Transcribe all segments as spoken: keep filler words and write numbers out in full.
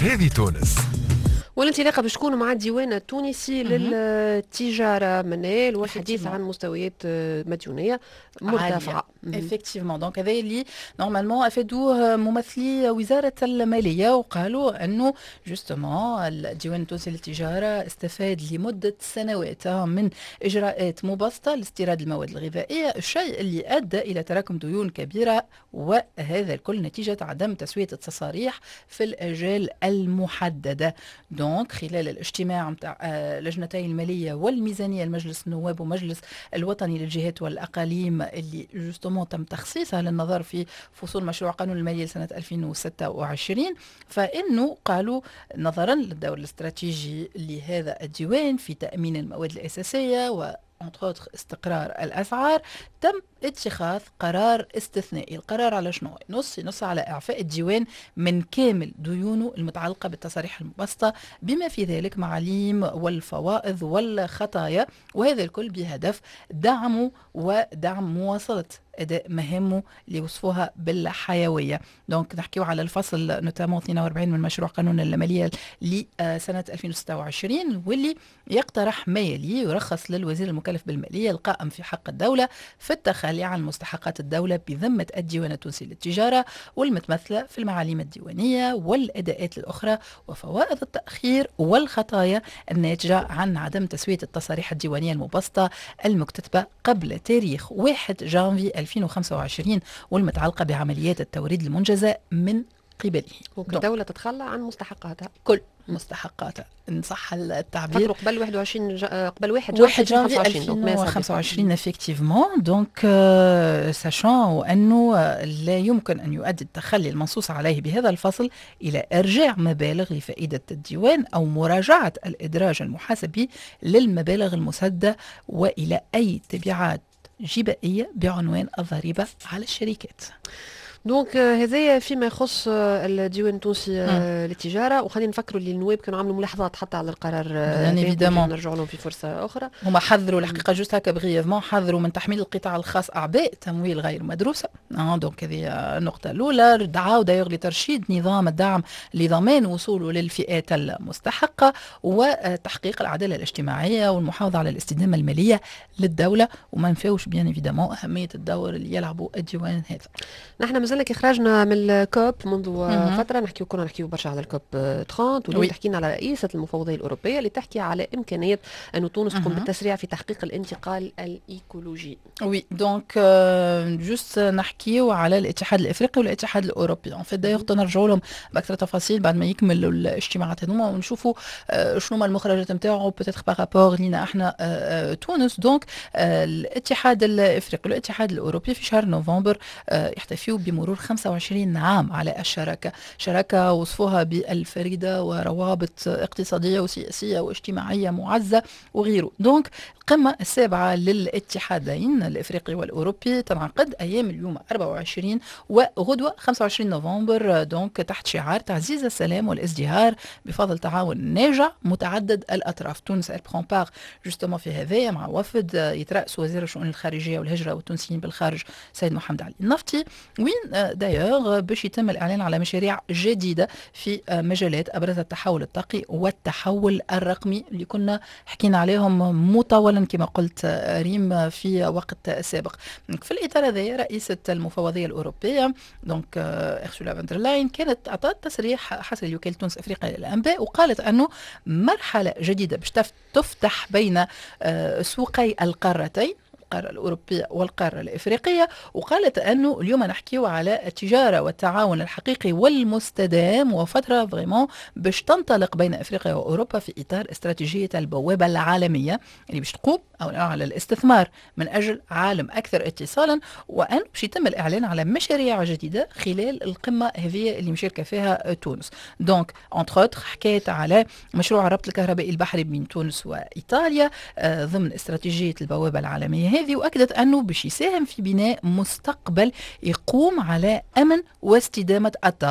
هذه تونس. والانطلاقه باش تكون مع الديوان التونسي للتجاره منال والحديث عن مستويات مديونيه مرتفعه. افكتيفمون دونك هذا اللي نورمالمون افادوه ممثلي وزاره الماليه وقالوا انه جوستومون الديوان التونسي للتجاره استفاد لمده سنوات من اجراءات مبسطه لاستيراد المواد الغذائيه، الشيء اللي ادى الى تراكم ديون كبيره، وهذا الكل نتيجه عدم تسويه التصاريح في الاجال المحدده. دونك خلال الاجتماع متاع لجنتي الماليه والميزانيه المجلس النواب ومجلس الوطني للجهات والاقاليم اللي جوستومون تم تخصيصها للنظر في فصول مشروع قانون الماليه لسنه ألفين وستة وعشرين، فانه قالوا نظرا للدور الاستراتيجي لهذا الديوان في تامين المواد الاساسيه و استقرار الأسعار، تم اتخاذ قرار استثنائي. القرار على شنو؟ نص نص على إعفاء الديوان من كامل ديونه المتعلقة بالتصاريح المبسطة بما في ذلك معاليم والفوائض والخطايا، وهذا الكل بهدف دعمه ودعم مواصلة أداء مهامه اللي وصفوها بالحيوية. دونك نحكيو على الفصل نوتامون اثنين وأربعين من مشروع قانون المالية لسنة ألفين وستة وعشرين، واللي يقترح ما يلي: يرخص للوزير المكلف بالمالية القائم في حق الدولة في التخلي عن مستحقات الدولة بذمة الديوان التونسي للتجارة والمتمثلة في المعاليم الديوانية والأداءات الأخرى وفوائد التأخير والخطايا الناتجة عن عدم تسوية التصاريح الديوانية المبسطة المكتتبة قبل تاريخ واحد جانفي ألفين وخمسة وعشرين والمتعلقة بعمليات التوريد المنجزة من قبله. الدولة تتخلى عن مستحقاتها، كل مستحقاتها إن صح التعبير، قبل واحد وعشرين جا... قبل واحد جانفي ألفين وخمسة وعشرين effectivement. دونك ساشون أنه لا يمكن أن يؤدي التخلي المنصوص عليه بهذا الفصل إلى إرجاع مبالغ لفائدة الديوان أو مراجعة الإدراج المحاسبي للمبالغ المسدة وإلى أي تبعات جبائية بعنوان الضريبة على الشركات. دونك هذايا فيما يخص الديوان التونسي للتجاره، وخلينا نفكروا اللي النواب كانوا عملوا ملاحظات حتى على القرار، نرجعوا لهم في فرصه اخرى. هما حذروا الحقيقه جوست هكا بغيفمون، حذروا من تحميل القطاع الخاص اعباء تمويل غير مدروسه. اه دونك هذه النقطه الاولى. دعاوا دايوغ لترشيد نظام الدعم لضمان وصوله للفئات المستحقه وتحقيق العداله الاجتماعيه والمحافظه على الاستدامه الماليه للدوله، وما نفاوش بيان ايفيدامون اهميه الدور اللي يلعبوا الديوان هذا. نحن مازال لك خرجنا من الكوب منذ مم. فتره، نحكيو كنا نحكيو برشا على الكوب ثلاثين، واليوم تحكينا على رئيسه المفوضيه الاوروبيه اللي تحكي على امكانيه ان تونس تقوم بالتسريع في تحقيق الانتقال الايكولوجي. وي دونك جوست نحكيو على الاتحاد الافريقي والاتحاد الاوروبي. ان فيت دايوغ نرجعوا لهم باكثر تفاصيل بعد ما يكملوا الاجتماعات هذوما ونشوفوا شنو هما المخرجات نتاعو بوتيتر بارابور لينا احنا تونس. دونك الاتحاد الافريقي والاتحاد الاوروبي في شهر نوفمبر يحتفلوا بمرور خمسة وعشرين عام على الشراكة، شراكة وصفوها بالفريدة وروابط اقتصادية وسياسية واجتماعية معزة وغيره. دونك القمة السابعة للاتحادين الافريقي والاوروبي تنعقد ايام اليوم أربعة وعشرين وغدوة خمسة وعشرين نوفمبر، دونك تحت شعار تعزيز السلام والازدهار بفضل تعاون ناجع متعدد الاطراف. تونس البرون بار جوستومون في هذايا مع وفد يترأس وزير الشؤون الخارجية والهجرة والتونسيين بالخارج سيد محمد علي النفطي، وين دايوغ باش يتم الإعلان على مشاريع جديدة في مجالات أبرز التحول الطاقي والتحول الرقمي اللي كنا حكينا عليهم مطولا كما قلت ريم في وقت سابق. في الإطار هذا رئيسة المفوضية الأوروبية دونك أرسولا فان دير لاين كانت أعطت تصريح حصري لوكالة تونس أفريقيا للأنباء، وقالت أنه مرحلة جديدة باش تفتح بين سوقي القارتين القارة الأوروبية والقارة الإفريقية، وقالت أنه اليوم نحكيو على التجارة والتعاون الحقيقي والمستدام وفترة فريمون باش تنطلق بين إفريقيا وأوروبا في إطار استراتيجية البوابة العالمية اللي باش تقوم أو على الاستثمار من أجل عالم أكثر اتصالا، وأن باش يتم الإعلان على مشاريع جديدة خلال القمة هذه اللي مشاركة فيها تونس. دونك أنتر أوتر حكيت على مشروع الربط الكهربائي البحري بين تونس وإيطاليا آه ضمن استراتيجية البوابة العالمية هذه، وأكدت أنه باش يساهم في بناء مستقبل يقوم على أمن واستدامة الطاقة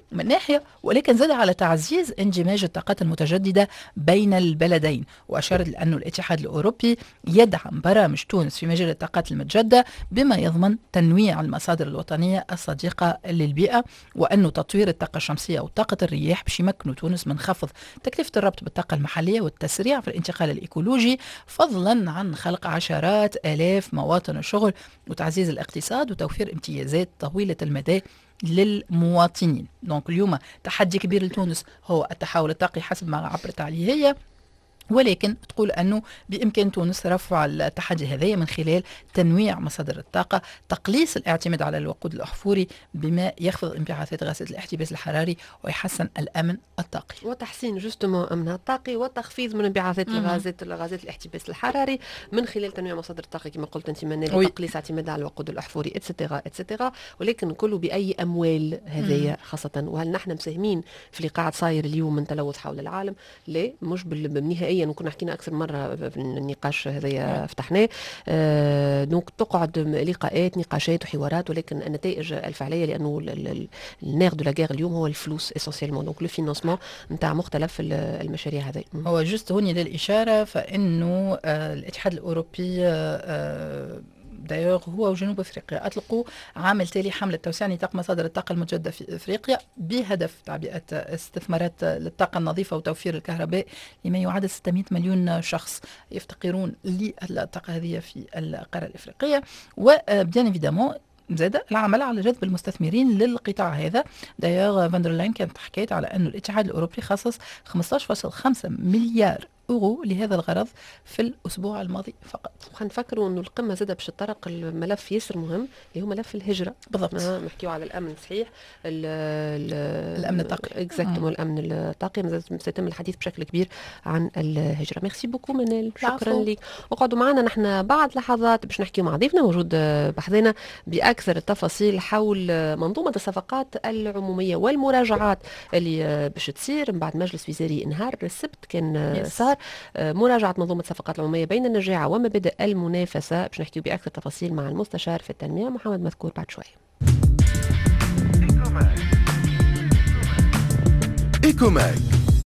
من ناحية، ولكن زاد على تعزيز اندماج الطاقات المتجددة بين البلدين. وأشار لأن الاتحاد الأوروبي يدعم برامج تونس في مجال الطاقات المتجددة بما يضمن تنويع المصادر الوطنية الصديقة للبيئة، وأن تطوير الطاقة الشمسية وطاقة الرياح باش يمكنوا تونس من خفض تكلفة الربط بالطاقة المحلية والتسريع في الانتقال الإيكولوجي، فضلا عن خلق عشرات آلاف مواطن الشغل وتعزيز الاقتصاد وتوفير امتيازات طويلة المدى للمواطنين. دونك اليوم تحدي كبير لتونس هو التحول الطاقي حسب ما عبرت عليه هي، ولكن تقول أنه بإمكان تونس رفع التحدي هذا من خلال تنويع مصادر الطاقة، تقليص الاعتماد على الوقود الأحفوري بما يخفض انبعاثات غازات الاحتباس الحراري ويحسن الأمن الطاقي، وتحسين جوستومون أمنها الطاقي وتخفيض من انبعاثات الغازات الغازات الاحتباس الحراري من خلال تنويع مصادر الطاقة كما قلت أنت منال، وتقليص اعتماد على الوقود الأحفوري اتسترا اتسترا، ولكن كله بأي أموال هذه خاصة. وهل نحن مساهمين في اللي قاعد صاير اليوم من تلوث حول العالم؟ لا، مش بالنهائي. وكنا حكينا اكثر مره في النقاش هذايا فتحناه. آه دونك تقعد لقاءات نقاشات وحوارات، ولكن النتائج الفعليه لانه النير دو لا غير اليوم هو الفلوس اسونسيلمون، دونك لو فينانسمون نتاع مختلف المشاريع هذه. هو جست هوني للاشاره فانه آه الاتحاد الاوروبي آه دايوغ هو وجنوب افريقيا اطلقوا عام التالي حمله توسيع نطاق مصادر الطاقه المتجدده في افريقيا بهدف تعبئه استثمارات للطاقه النظيفه وتوفير الكهرباء لما يعادل ستمائة مليون شخص يفتقرون للطاقه هذه في القاره الافريقيه. وبيان ايفيدامون زاد العمل على جذب المستثمرين للقطاع هذا. دايوغ فاندرلاين كانت حكيت على أن الاتحاد الأوروبي خصص خمسة عشر فاصلة خمسة مليار أورو لهذا الغرض في الأسبوع الماضي فقط. وحنفكروا أنه القمة زادة باش تطرق الملف ياسر مهم اللي هو ملف الهجرة. بالضبط. نحكيو على الأمن صحيح، ال ال الأمن الطاقي. اكزاكتومون الأمن الطاقي. سيتم الحديث بشكل كبير عن الهجرة. ميرسي بوكو منال، شكرا لك. وقعدوا معنا نحن بعد لحظات باش نحكيو مع ضيفنا موجود بحذنا بأكثر التفاصيل حول منظومة الصفقات العمومية والمراجعات اللي باش تصير من بعد مجلس وزاري نهار السبت كان yes. صار مراجعة منظومة الصفقات العمومية بين النجاعة ومبادئ المنافسة. باش نحكيو بأكثر تفاصيل مع المستشار في التنمية محمد مذكور بعد شوي. إيكوماك